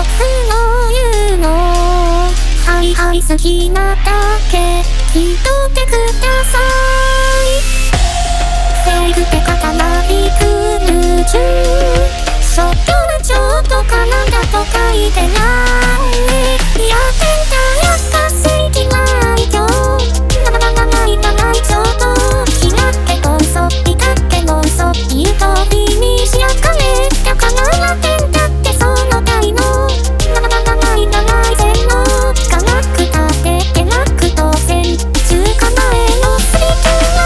の言うのはいはい好きなだけ聞いとってくださいフェイクって刀びくる中ショットはちょっと体と書いてないやってんだやっぱ正義ない今日ないちょっと開けと嘘いたっての嘘言うとりにしやかねだからやってんだってその態度ない全のガラク立ててなく当然つかないのすり切れ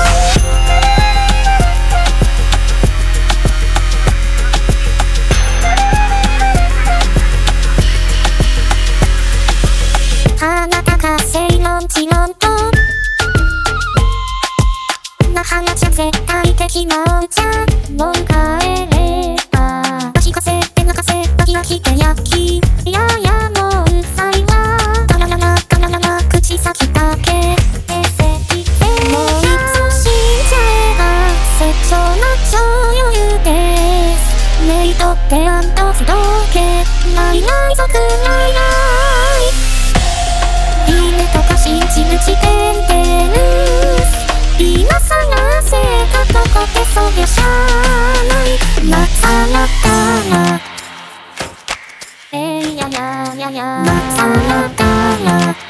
あなたが正論知論とな話じゃ絶対的なお茶もう帰れば聞かせて泣かせ飽き飽きて焼きいやいやもううざいわガラガラ口先だけでせきてもういつ死んじゃえば絶頂な超余裕ですメイトってあんと不動けない族ないいいねとか信じる時点でルース今さらせたとこでそりゃしゃあないまたなったらいやまたなったら